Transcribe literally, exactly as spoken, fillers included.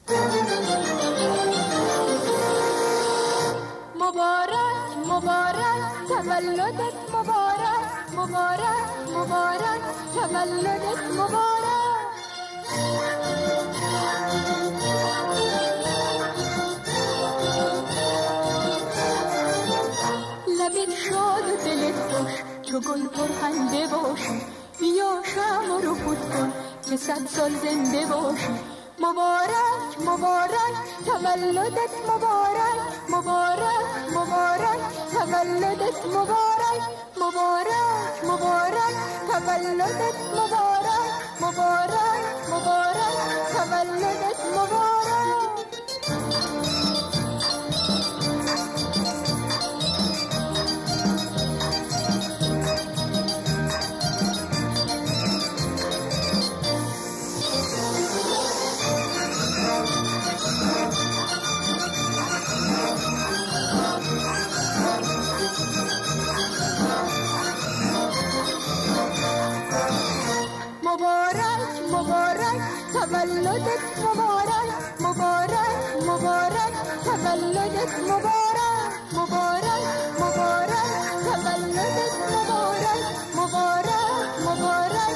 مبارک مبارک تولدت مبارک، مبارک مبارک تولدت مبارک. لبت شاد و دلت خوش چو گل پرخنده باشی، بیا شمع رو خود کن که صد سال زنده باشی. مبارک مبارک تولدت مبارک، مبارک مبارک تولدت مبارک، مبارک مبارک تولدت مبارک، مبارک مبارک تولدت مبارک. مبارک مبارک تولدت مبارک، مبارک مبارک تولدت مبارک، مبارک مبارک تولدت مبارک، مبارک مبارک